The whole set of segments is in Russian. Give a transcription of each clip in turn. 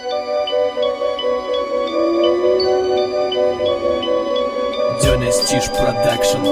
Dynasty Production.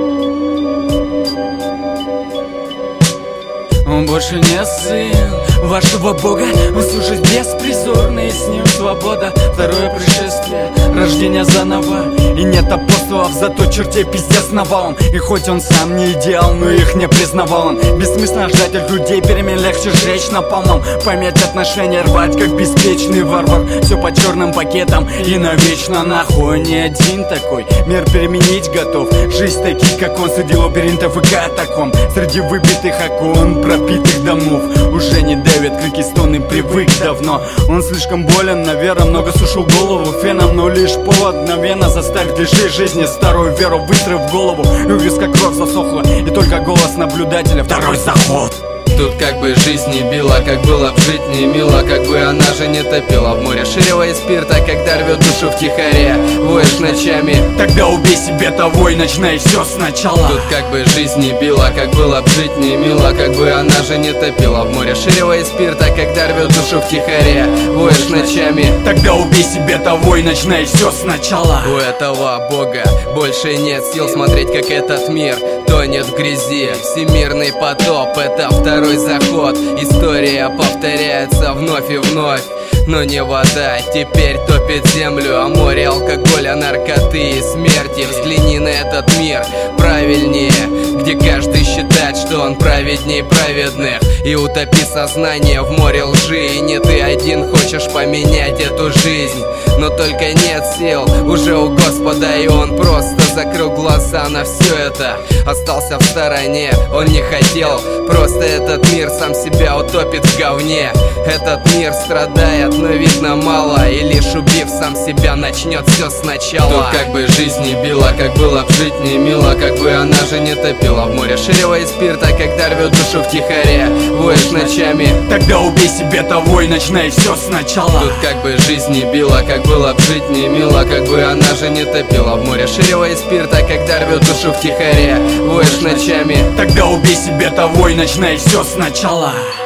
Он больше не сын вашего бога, он служит беспризорный, с ним свобода. Второе пришествие, рождение заново. И нет апостолов, зато чертей пиздец навалом. И хоть он сам не идеал, но их не признавал он. Бессмысленно ждать от людей перемен, легче жечь напалмом. Пометь отношения, рвать как беспечный варвар. Все по черным пакетам и навечно нахуй. Не один такой, мир переменить готов. Жизнь таких, как он, среди лабиринтов и катакомб. Среди выбитых окон, пропитых домов. Уже не давит, крики, стоны, привык давно. Он слишком болен, наверное, много сушил голову феном. Но лишь повод мгновенно заставить лишить жизни старую веру, выстрел в голову. И у виска кровь засохла, и только голос наблюдателя. Второй заход. Тут как бы жизнь не била, как было б жить не мило, как бы она же не топила в море ширева и спирта, когда рвет душу втихаря, воешь ночами. Тогда убей себе того и начинай все сначала. Тут как бы жизнь не била, как было б жить не мило, как бы она же не топила в море ширева и спирта, когда рвет душу втихаря, воешь ночами. Тогда убей себе того и начинай все сначала. У этого бога больше нет сил смотреть, как этот мир тонет в грязи. Всемирный потоп — это второй заход. История повторяется вновь и вновь. Но не вода теперь топит землю, а море алкоголя, наркоты и смерти. Взгляни на этот мир правильнее, где каждый считает, что он праведней праведных. И утопи сознание в море лжи. И не ты один хочешь поменять эту жизнь, но только нет сил уже у Господа, и он просто закрыл глаза на все это. Остался в стороне, он не хотел. Просто этот мир сам себя утопит в говне. Этот мир страдает, но видно мало. И лишь убив сам себя, начнет все сначала. Тут как бы жизнь не била, как было б жить не мило, как бы она же не топила в море ширева и спирта, когда рвет душу втихаря, воешь ночами. Тогда убей себе того и начинай все сначала. Тут как бы жизнь не била, как было б жить не мило, как бы она же не топила в море ширева и спирта, когда рвет душу втихаря, воешь ночами. Тогда убей себе того и начинай все сначала.